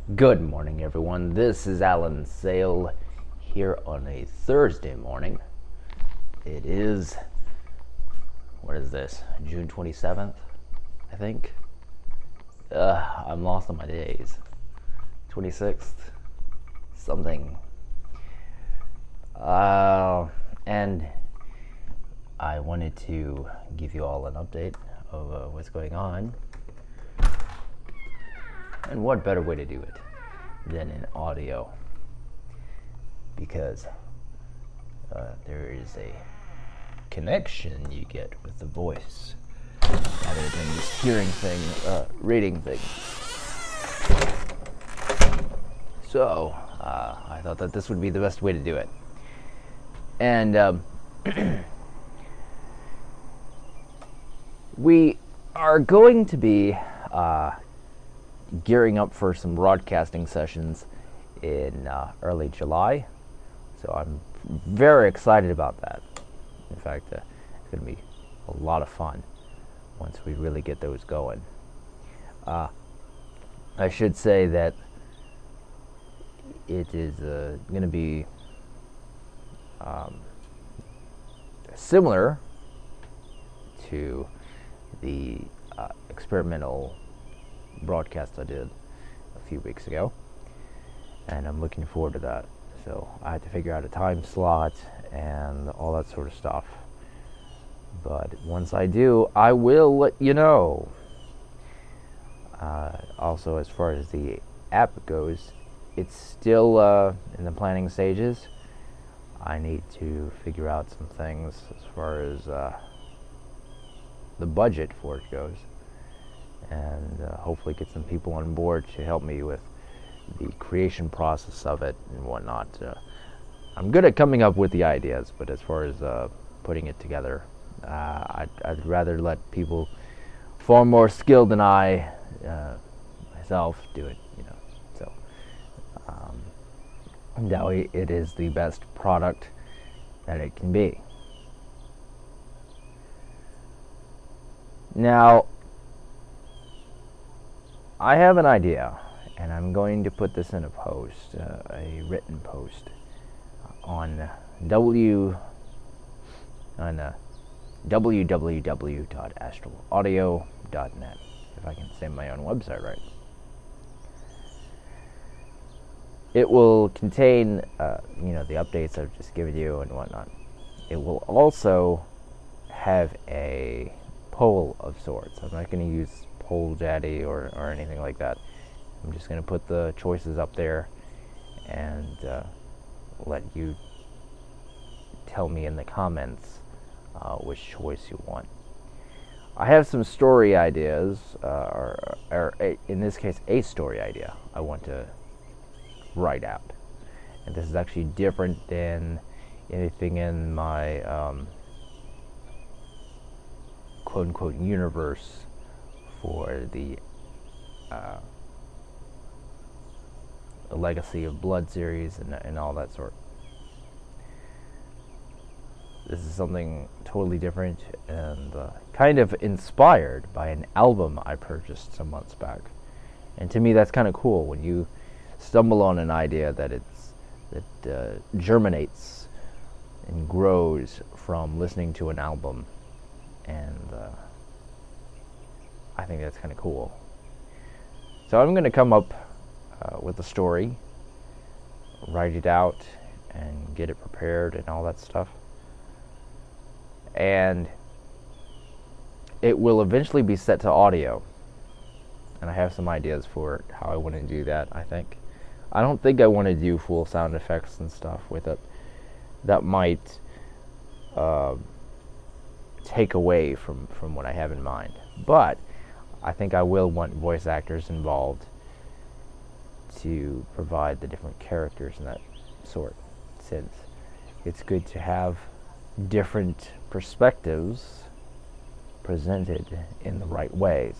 Good morning, everyone. This is Alan Sale here on a Thursday morning. It is, what is this, June 27th, I think? I'm lost on my days. 26th, something. And I wanted to give you all an update of what's going on. And what better way to do it than in audio? Because there is a connection you get with the voice rather than just hearing things, reading things. So I thought that this would be the best way to do it. And we are going to be gearing up for some broadcasting sessions in early July, so I'm very excited about that. In fact, it's going to be a lot of fun once we really get those going. I should say that it is going to be similar to the experimental broadcast I did a few weeks ago, and I'm looking forward to that. So I had to figure out a time slot and all that sort of stuff, but once I do, I will let you know. Also, as far as the app goes, it's still in the planning stages. I need to figure out some things as far as the budget for it goes, and hopefully get some people on board to help me with the creation process of it and whatnot. I'm good at coming up with the ideas, but as far as putting it together, I'd rather let people far more skilled than I myself do it, So that way it is the best product that it can be. Now, I have an idea, and I'm going to put this in a post, a written post, on www.astralaudio.net, if I can say my own website right. It will contain, the updates I've just given you and whatnot. It will also have a poll of sorts. I'm not going to use Poll Daddy or anything like that. I'm just going to put the choices up there and let you tell me in the comments which choice you want. I have some story ideas, or in this case, a story idea I want to write out. And this is actually different than anything in my quote-unquote universe for the Legacy of Blood series and all that sort. This is something totally different and kind of inspired by an album I purchased some months back. And to me, that's kind of cool when you stumble on an idea that germinates and grows from listening to an album, and I think that's kind of cool. So I'm going to come up with a story, write it out, and get it prepared and all that stuff. And it will eventually be set to audio. And I have some ideas for how I want to do that, I think. I don't think I want to do full sound effects and stuff with it. That might take away from what I have in mind. But I think I will want voice actors involved to provide the different characters and that sort, since it's good to have different perspectives presented in the right ways.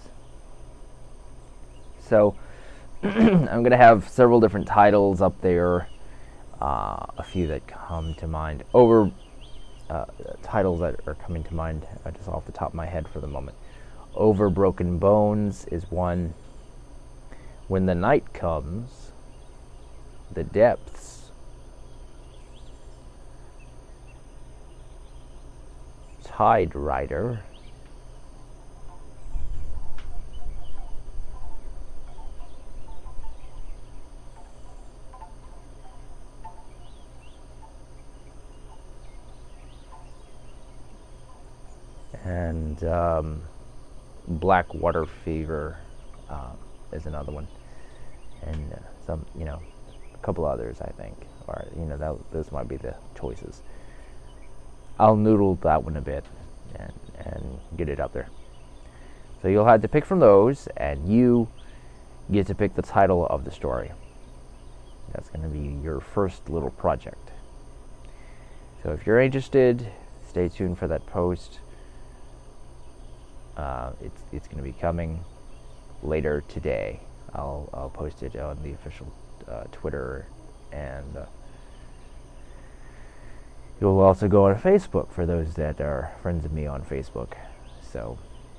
So I'm going to have several different titles up there, a few that come to mind, titles that are coming to mind just off the top of my head for the moment. Over Broken Bones is one. When the night comes, the depths, Tide Rider, and Blackwater Fever is another one, and some, a couple others, I think, or those might be the choices. I'll noodle that one a bit and get it up there. So you'll have to pick from those, and you get to pick the title of the story. That's going to be your first little project. So if you're interested, stay tuned for that post. It's going to be coming later today. I'll post it on the official Twitter, and you'll also go on Facebook for those that are friends of me on Facebook. So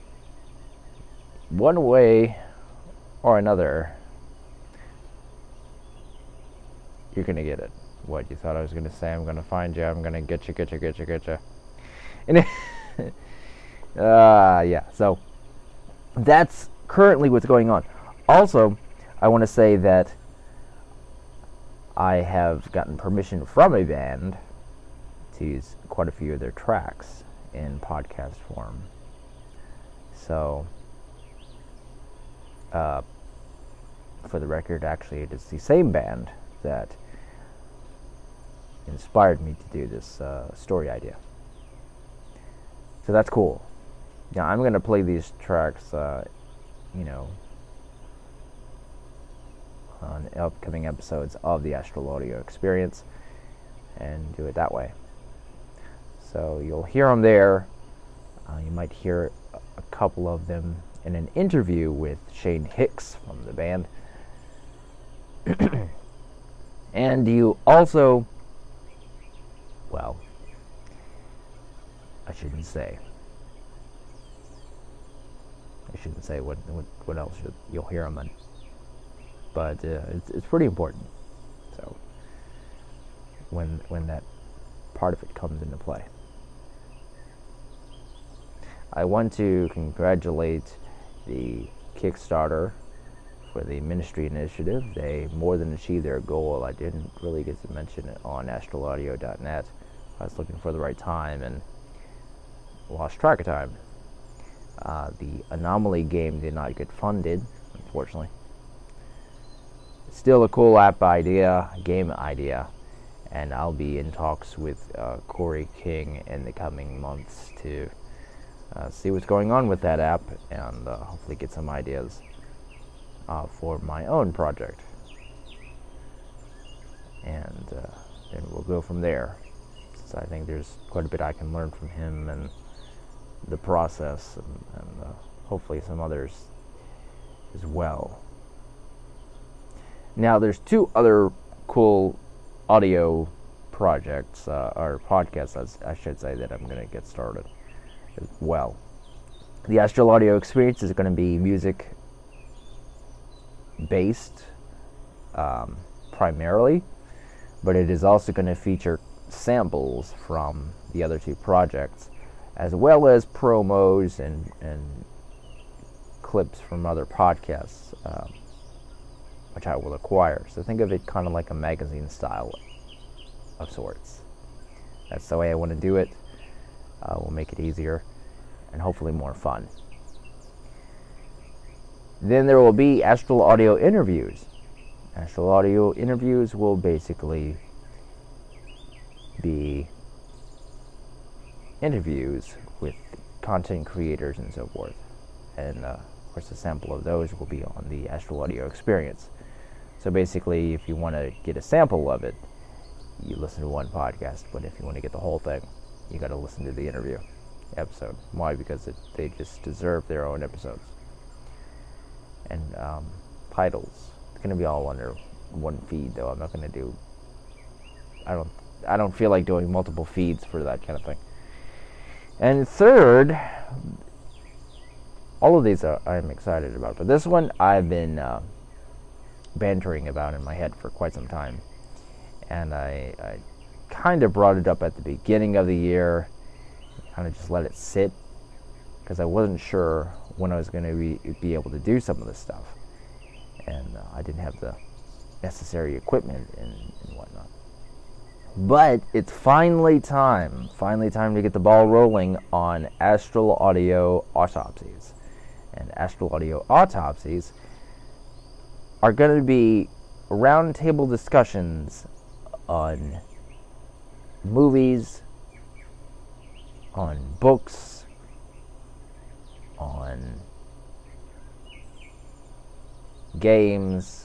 one way or another, you're going to get it. What, you thought I was going to say? I'm going to find you. I'm going to get you. And yeah, so that's currently what's going on. Also, I want to say that I have gotten permission from a band to use quite a few of their tracks in podcast form. So, for the record, actually, it is the same band that inspired me to do this story idea. So that's cool. Now, I'm going to play these tracks, on upcoming episodes of the Astral Audio Experience, and do it that way. So you'll hear them there. You might hear a couple of them in an interview with Shane Hicks from the band. And you also, well, I shouldn't say what else you'll hear them in. But it's pretty important. So when that part of it comes into play, I want to congratulate the Kickstarter for the Ministry Initiative. They more than achieved their goal. I didn't really get to mention it on astralaudio.net. I was looking for the right time and lost track of time. The Anomaly game did not get funded, unfortunately. Still a cool game idea, and I'll be in talks with Corey King in the coming months to see what's going on with that app, and hopefully get some ideas for my own project. And then we'll go from there. So I think there's quite a bit I can learn from him and the process, and hopefully some others as well. Now, there's two other cool audio projects, or podcasts, I should say, that I'm going to get started as well. The Astral Audio Experience is going to be music-based, primarily, but it is also going to feature samples from the other two projects, as well as promos and clips from other podcasts, which I will acquire. So think of it kind of like a magazine style of sorts. That's the way I want to do it. We'll make it easier and hopefully more fun. Then there will be Astral Audio interviews. Astral Audio interviews will basically be interviews with content creators and so forth. And of course, a sample of those will be on the Astral Audio Experience. So basically, if you want to get a sample of it, you listen to one podcast. But if you want to get the whole thing, you got to listen to the interview episode. Why? Because they just deserve their own episodes. And titles. It's going to be all under one feed, though. I'm not going to do. I don't feel like doing multiple feeds for that kind of thing. And third, all of these I'm excited about, but this one I've been bantering about in my head for quite some time. And I kind of brought it up at the beginning of the year, kind of just let it sit, because I wasn't sure when I was going to be able to do some of this stuff. And I didn't have the necessary equipment and whatnot. But it's finally time to get the ball rolling on Astral Audio Autopsies. And Astral Audio Autopsies are going to be roundtable discussions on movies, on books, on games,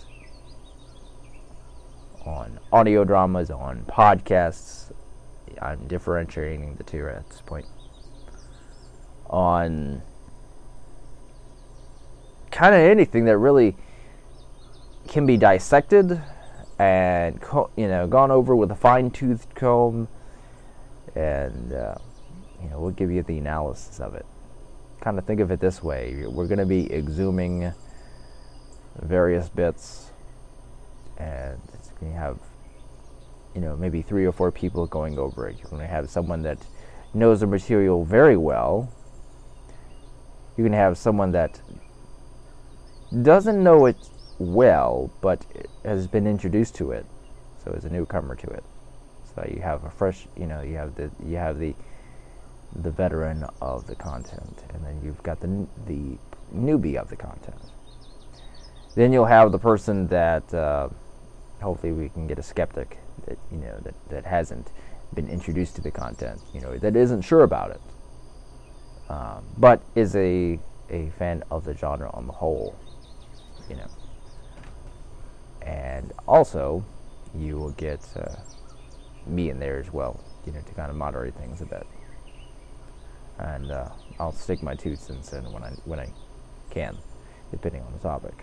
on audio dramas, on podcasts. I'm differentiating the two at this point. On kind of anything that really can be dissected and gone over with a fine-toothed comb, and we'll give you the analysis of it. Kind of think of it this way: we're going to be exhuming various bits, and it's going to have maybe 3 or 4 people going over it. You're going to have someone that knows the material very well. You're going to have someone that doesn't know it well, but has been introduced to it, so is a newcomer to it. So you have a fresh, you have the veteran of the content, and then you've got the newbie of the content. Then you'll have the person that hopefully we can get a skeptic that that hasn't been introduced to the content, that isn't sure about it, but is a fan of the genre on the whole, And also, you will get me in there as well, to kind of moderate things a bit. And I'll stick my 2 cents in when I can, depending on the topic.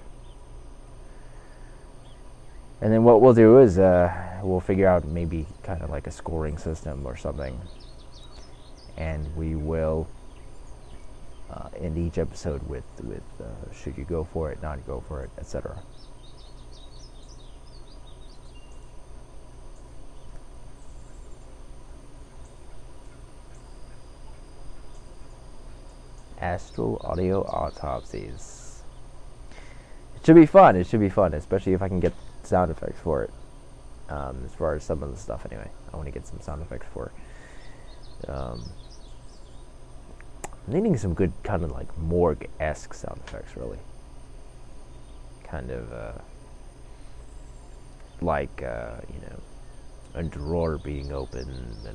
And then what we'll do is we'll figure out maybe kind of like a scoring system or something, and we will end each episode with should you go for it, not go for it, etc. Astral Audio Autopsies. It should be fun, especially if I can get sound effects for it. As far as some of the stuff, anyway. I want to get some sound effects for it. I'm needing some good kind of like morgue-esque sound effects, really. Kind of like, a drawer being opened and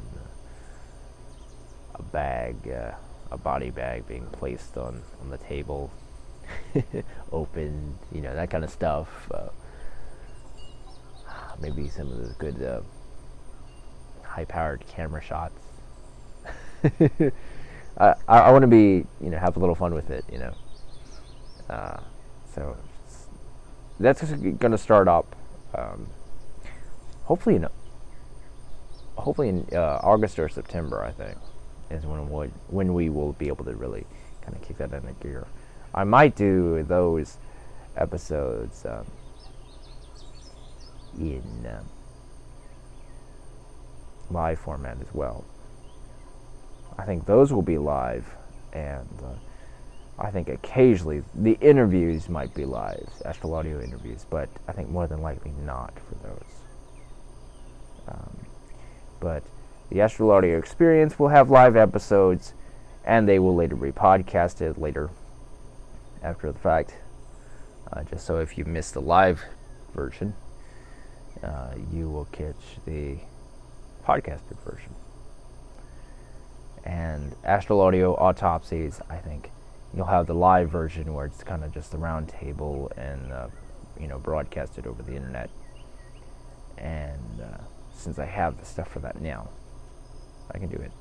a bag, a body bag being placed on the table, open, that kind of stuff. Maybe some of the good high-powered camera shots. I want to be, have a little fun with it, so that's going to start up. Hopefully in August or September, I think, is when we will be able to really kind of kick that into gear. I might do those episodes in live format as well. I think those will be live, and I think occasionally the interviews might be live, Astral Audio interviews, but I think more than likely not for those. But the Astral Audio Experience will have live episodes, and they will later be podcasted later after the fact. Just so if you missed the live version, you will catch the podcasted version. And Astral Audio Autopsies, I think you'll have the live version where it's kind of just the round table and broadcasted over the internet. And since I have the stuff for that now, I can do it.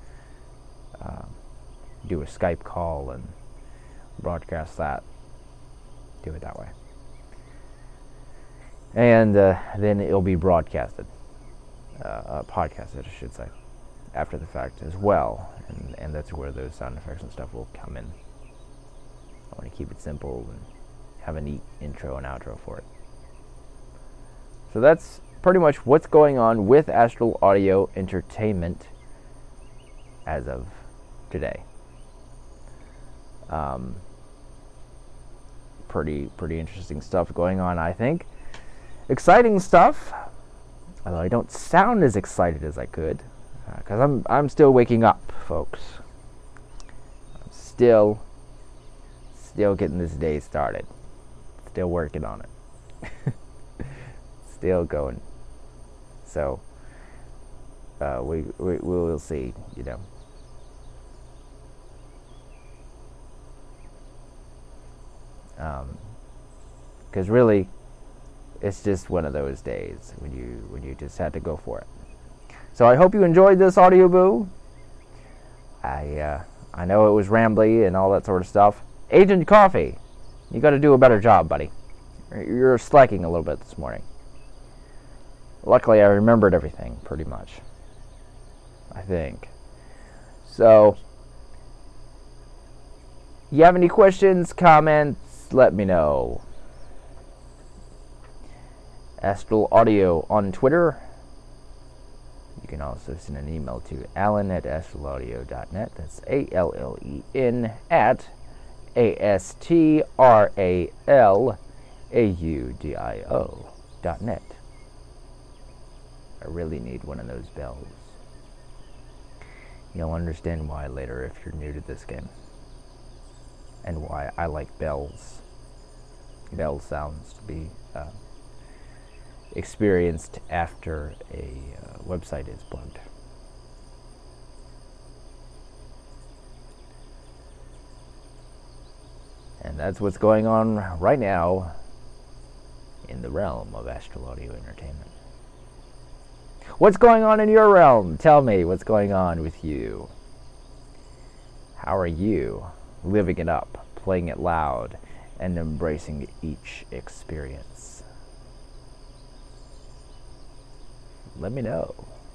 Do a Skype call and broadcast that. Do it that way. And then it'll be broadcasted, podcasted, I should say, after the fact as well. And that's where those sound effects and stuff will come in. I want to keep it simple and have a neat intro and outro for it. So that's pretty much what's going on with Astral Audio Entertainment as of today. Pretty interesting stuff going on, I think. Exciting stuff, although I don't sound as excited as I could, because I'm still waking up, folks. I'm still getting this day started. Still working on it. Still going. So we will see, you know. Because really, it's just one of those days when you just had to go for it. So I hope you enjoyed this audio boo. I know it was rambly and all that sort of stuff. Agent Coffee, you got to do a better job, buddy. You're slacking a little bit this morning. Luckily, I remembered everything pretty much, I think. So, you have any questions, comments, let me know. Astral Audio on Twitter. You can also send an email to allen@astralaudio.net. That's ALLEN at ASTRALAUDIO.net. I really need one of those bells. You'll understand why later if you're new to this game. And why I like bells. Bell sounds to be experienced after a website is plugged. And that's what's going on right now in the realm of Astral Audio Entertainment. What's going on in your realm? Tell me what's going on with you. How are you living it up, playing it loud, and embracing each experience? Let me know.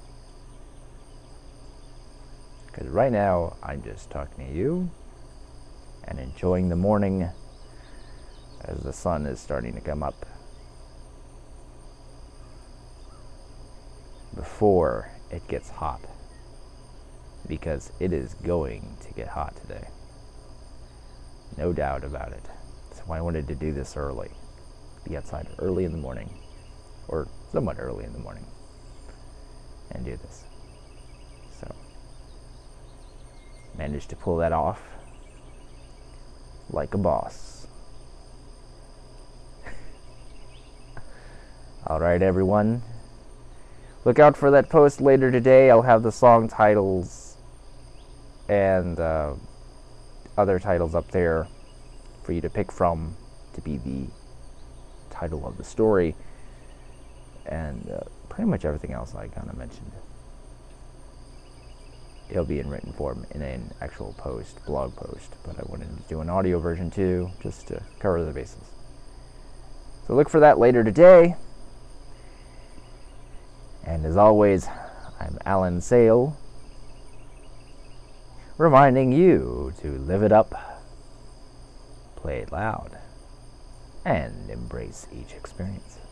Because right now, I'm just talking to you and enjoying the morning as the sun is starting to come up before it gets hot, because it is going to get hot today. No doubt about it. That's why I wanted to do this early. Be outside early in the morning, or somewhat early in the morning, and do this. So, managed to pull that off like a boss. Alright, everyone. Look out for that post later today. I'll have the song titles and other titles up there for you to pick from to be the title of the story. And pretty much everything else I kind of mentioned. It'll be in written form in an actual post, blog post. But I wanted to do an audio version too, just to cover the bases. So look for that later today. And as always, I'm Alan Sale, reminding you to live it up, play it loud, and embrace each experience.